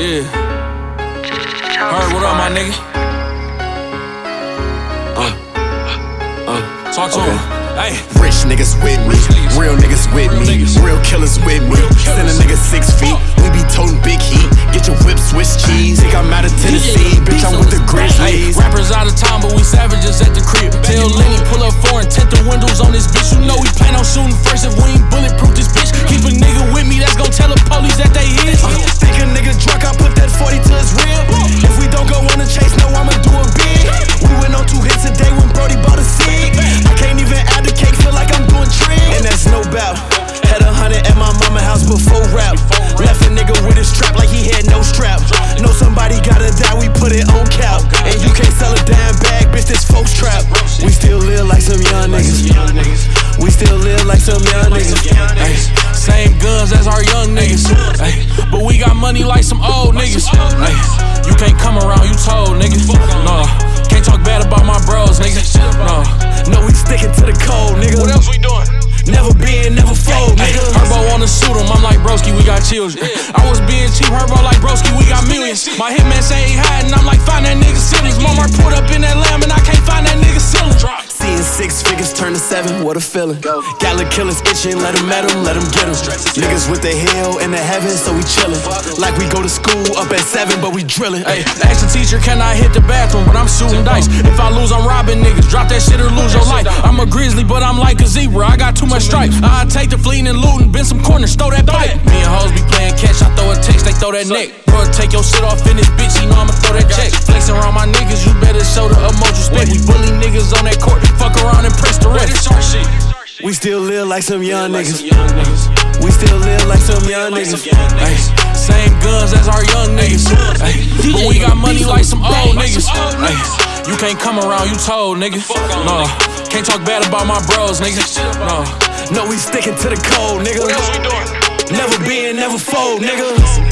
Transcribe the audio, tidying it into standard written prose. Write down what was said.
Yeah. Heard, what up, my nigga? Talk to him. Hey. Rich niggas with me, real niggas with me, real killers with me. Send a nigga 6 feet, we be toting big heat. Get your whip Swiss cheese. Think I'm out of Tennessee, bitch, I'm with the Grizzlies. Rappers out of town, but we savages at the crib. Tell Lenny, pull up 4 and tint the windows on this bitch. You know we plan on shooting first if we ain't bulletproof this bitch. Keep a nigga with me that's gon' tell the police that they his. Think a nigga drunk, I put that 40 to his rib. If we don't go on a chase, no, I'ma do a big. We went on 2 hits a day when Brody bought a cig. I can't even add the cake, feel like I'm doing trig. And that's no bout. Had 100 at my mama house before rap. Left a nigga with his strap like he had no strap. Know somebody gotta die, we put it on cap. And you can't sell a damn bag, bitch, this folks trap. We still live like some young niggas. We still live like some young niggas. Ay, same guns as our young niggas. Ay, but we got money like some old niggas. Ay, you can't come around, you told, nigga. No, can't talk bad about my bros, nigga. No, we sticking to the code, nigga. What else we doing? Never been, never fold, nigga. Herbo wanna shoot him, I'm like, broski, we got children. I was being cheap, Herbo like, broski, we got millions. My hitman say he hiding, I'm like, find that nigga ceilings. Mama put up in that lamb and I can't find that nigga ceiling. Seeing 6 figures turn to 7, what a feeling. Gala killers itching, let them at them, let them get them. Niggas with the hell and the heaven, so we chillin'. Like we go to school up at 7, but we drillin'. Hey, ask the teacher, can I hit the bathroom when I'm shooting dice? If I lose, I'm robbing niggas. Drop that shit or lose your life. I'm a grizzly, but I'm like a zebra. I got too much stripes. I take the fleeing and looting, bend some corners, throw that pipe. Me and hoes be playing catch, I throw a text, they throw that neck. Bro, take your shit off in this bitch, you know I'ma throw that check. Flexing around my niggas, you better show the emoji respect. We bully niggas on that court, fuck around and press the rest. We still live like some young niggas. We still live like some young niggas. Ay, same guns as our young niggas. Ay, but we got money like some old niggas. Ay, you can't come around, you told, nigga. No, can't talk bad about my bros, nigga. No, we sticking to the code, nigga. Never been, never fold, nigga.